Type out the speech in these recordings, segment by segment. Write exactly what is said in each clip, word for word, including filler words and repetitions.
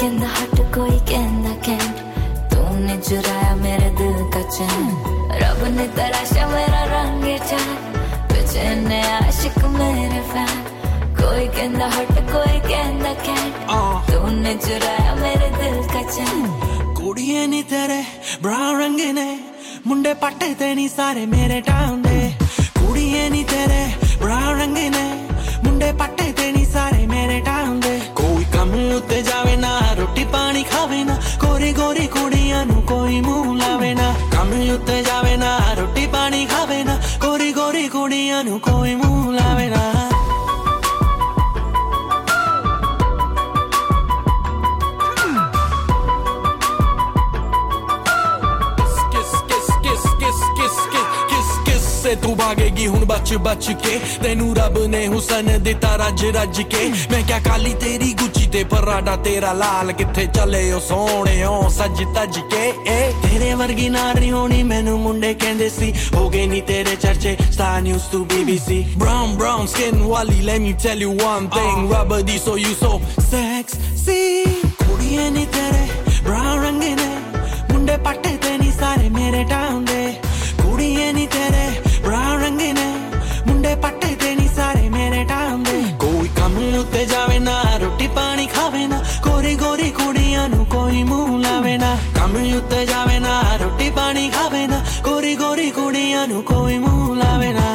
कहंदा हट कोई कहंदा कैंट, तूने चुराया मेरे दिल का चैन। रब ने तराशा मेरा रंग चार, बेचैन आशिक मेरे फैन। कोई कहंदा हट कोई कहंदा कैंट, तूने चुराया मेरे दिल का चैन। कुड़िए नी तेरे ब्राउन रंग ने, मुंडे पट्टे ते नी सारे मेरे टाउन दे। कुड़िए नी तेरे ब्राउन रंग ने, मुंडे पट्टे ते नी सारे मेरे टाउन दे। कोई कम उत्ते जावे ना, रोटी पानी खावे ना, गोरी गोरी कुड़ियां नू कोई मुंह लावे ना। कम उत्ते जावे ना, रोटी पानी खावे ना, गोरी गोरी कुड़ियां नू कोई मुंह लावे ना। तू भागेगी हुन बच बच के, तेनू रब ने हुसन दिता रज रज के। मैं क्या काली तेरी गुची ते पराडा तेरा लाल, किथे चले ओ सोने ओ सज तज के। ए तेरे वर्गी नारी होनी मैनू मुंडे कहंदे सी, हो गए नी तेरे चर्चे star news to BBC. Brown brown skin वाली let me tell you one thing, rubber दी so you so sexy। कुड़िए नी तेरे ब्राउन रंग ने, मुंडे पट्टे ते नी सारे मेरे टाउन दे। कुड़िए नी तेरे ब्राउन रंग ने, मुंडे पट्टे ते नी सारे मेरे टाउन दे। कोई कम उत्ते जावे ना, रोटी पानी खावे ना, गोरी गोरी कुड़ियां नू कोई मुंह लावे ना। कम उत्ते जावे ना, रोटी पानी खावे ना, गोरी गोरी कुड़ियां नू कोई मुंह लावे ना।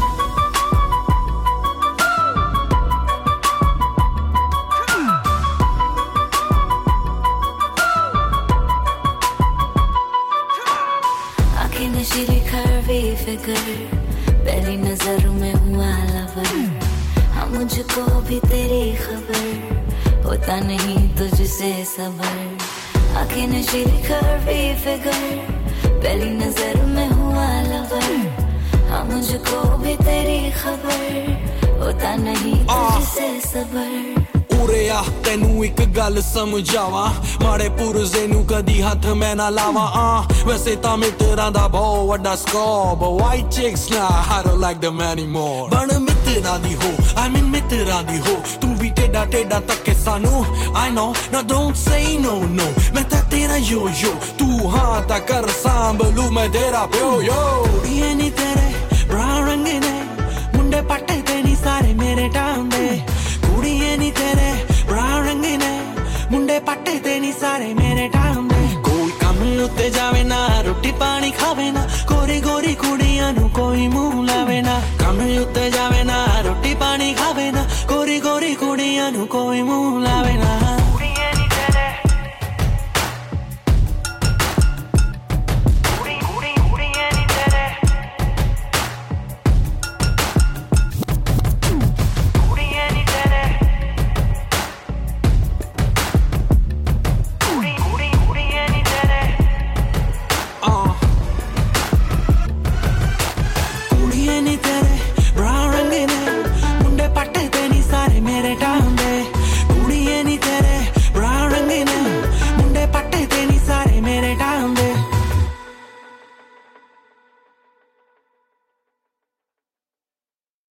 आँखें नशीली curvy figure, पहली नजर में हुआ लवर। हाँ मुझको भी तेरी खबर, होता नहीं तुझसे सबर। आँखें नशीली curvy figure, पहली नजर में हुआ लवर। हाँ मुझको भी तेरी खबर, होता नहीं तुझसे सबर। उरे आ तेनू एक गल समझावा, माड़े पुरजे नू कदी हाथ मैं ना लावा। आ वैसे तां मित्रां दा बहुत वड्डा स्कोप, white chicks ना I don't like them anymore। बन मित्रां दी हो, I mean मित्रां दी हो, तू भी टेढ़ा टेढ़ा तके सानू। I know, now don't say no no, मैं तां तेरा यो यो, तू हाँ तां कर सांभलू मैं तेरा प्यो यो। कुड़िए नी तेरे ब्राउन रंग ने, मुंडे पट्टे ते नी सारे मेरे टाउन दे। कुड़िए नी तेरे ब्राउन रंग ने, मुंडे पट्टे ते नी सारे मेरे टाउन दे। कोई कम उत्ते जावे ना, रोटी पानी खावे ना, गोरी गोरी कुड़ियां नू कोई मुंह लावे ना। कम उत्ते जावे ना, रोटी पानी खावे ना, गोरी गोरी कुड़ियां नू कोई मुंह लावे ना।